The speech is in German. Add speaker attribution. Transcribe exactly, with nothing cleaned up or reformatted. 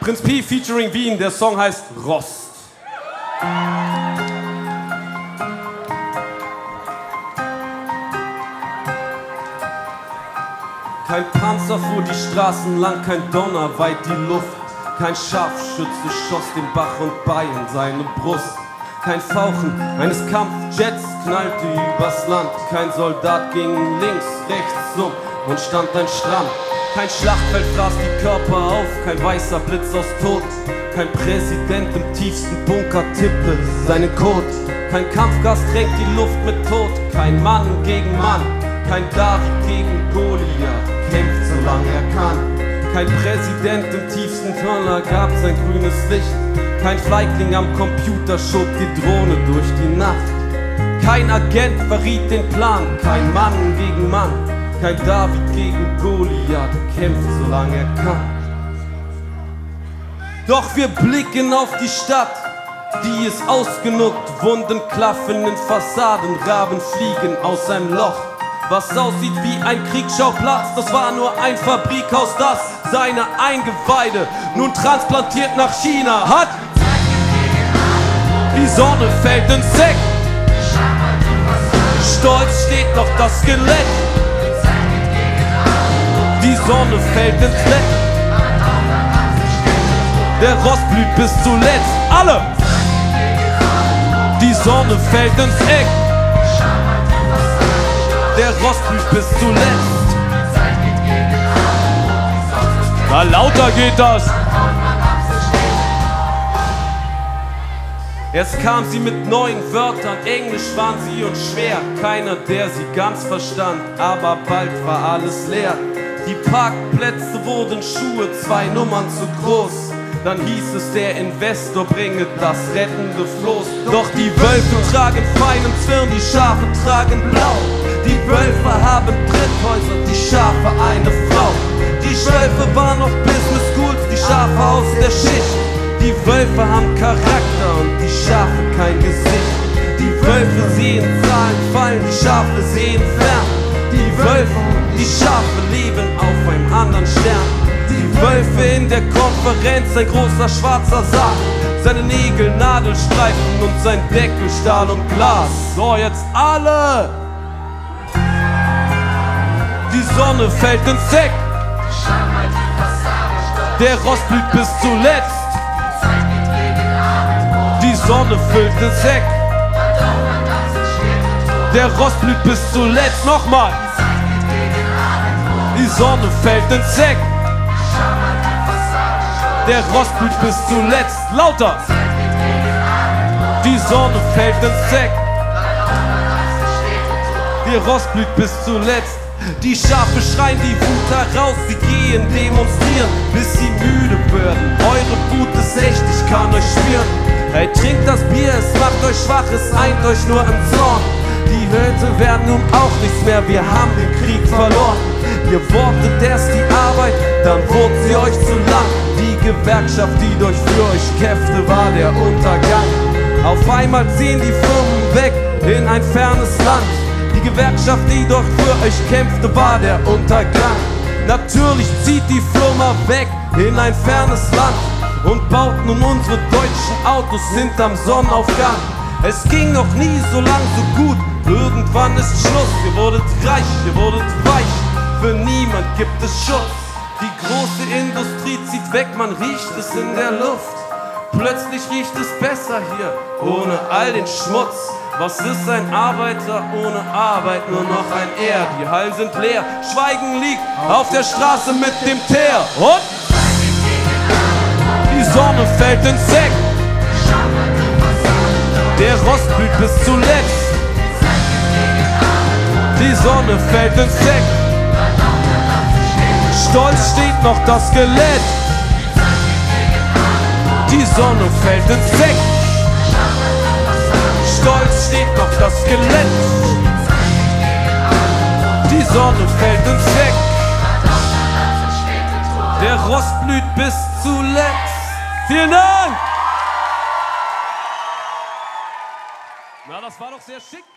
Speaker 1: Prinz Pi featuring Wien, der Song heißt Rost. Kein Panzer fuhr die Straßen lang, kein Donner weit die Luft. Kein Scharfschütze schoss den Bach und bei in seine Brust. Kein Fauchen eines Kampfjets knallte übers Land. Kein Soldat ging links, rechts um und stand ein Strand. Kein Schlachtfeld fraß die Körper auf, kein weißer Blitz aus Tod. Kein Präsident im tiefsten Bunker tippte seinen Code. Kein Kampfgas tränkt die Luft mit Tod. Kein Mann gegen Mann, kein David gegen Goliath kämpft, solange er kann. Kein Präsident im tiefsten Tunnel gab sein grünes Licht. Kein Feigling am Computer schob die Drohne durch die Nacht. Kein Agent verriet den Plan, kein Mann gegen Mann. Kein David gegen Goliath kämpft, solange er kann. Doch wir blicken auf die Stadt, die ist ausgenuckt. Wunden klaffen in Fassaden, Raben fliegen aus seinem Loch. Was aussieht wie ein Kriegsschauplatz, das war nur ein Fabrikhaus, das seine Eingeweide nun transplantiert nach China hat. Die Sonne fällt ins Eck, stolz steht noch das Skelett. Die Sonne fällt ins Leck, der Rost blüht bis zuletzt. Alle! Die Sonne fällt ins Eck, der Rost blüht bis zuletzt. Na, lauter geht das! Erst kam sie mit neuen Wörtern, Englisch waren sie und schwer. Keiner, der sie ganz verstand, aber bald war alles leer. Die Parkplätze wurden Schuhe, zwei Nummern zu groß. Dann hieß es, der Investor bringe das rettende Floß. Doch die Wölfe tragen feinen Zwirn, die Schafe tragen blau. Die Wölfe haben Tritthäuser, die Schafe eine Frau. Die Wölfe waren auf Business Schools, die Schafe aus der Schicht. Die Wölfe haben Charakter und die Schafe kein Gesicht. Die Wölfe sehen Zahlen fallen, die Schafe sehen fern. Die Wölfe und die Schafe leben auf einem anderen Stern. Die Wölfe in der Konferenz, ein großer schwarzer Sarg. Seine Nägel Nadelstreifen und sein Deckel Stahl und Glas. So, jetzt alle! Die Sonne fällt ins Eck, der Rost blüht bis zuletzt. Die Sonne füllt ins Eck, der Rost blüht bis zuletzt. Nochmal! Die Sonne fällt ins Eck, der Rost blüht bis zuletzt. Lauter! Die Sonne fällt ins Eck, der Rost blüht bis zuletzt. Die Schafe schreien die Wut heraus, sie gehen demonstrieren, bis sie müde werden. Eure Wut ist echt, ich kann euch spüren. Hey, trinkt das Bier, es macht euch schwach, es eint euch nur im Zorn. Die Hüte werden nun auch nichts mehr, wir haben den Krieg verloren. Ihr wolltet erst die Arbeit, dann wurde sie euch zu lang. Die Gewerkschaft, die durch für euch kämpfte, war der Untergang. Auf einmal ziehen die Firmen weg in ein fernes Land. Die Gewerkschaft, die doch für euch kämpfte, war der Untergang. Natürlich zieht die Firma weg in ein fernes Land und baut nun unsere deutschen Autos hinterm Sonnenaufgang. Es ging noch nie so lang so gut, irgendwann ist Schluss. Ihr wurdet reich, ihr wurdet weich, für niemand gibt es Schutz. Die große Industrie zieht weg, man riecht es in der Luft. Plötzlich riecht es besser hier, ohne all den Schmutz. Was ist ein Arbeiter ohne Arbeit? Nur noch ein Er. Die Hallen sind leer, Schweigen liegt auf der Straße mit dem Teer. Und? Die Sonne fällt ins Eck, der Rost blüht bis zuletzt. Die Sonne fällt ins Eck, stolz steht noch das Skelett. Die Sonne fällt ins Eck, stolz steht noch das Skelett. Die Sonne fällt ins Eck, der Rost blüht bis zuletzt. Vielen Dank! Na, das war doch sehr schick.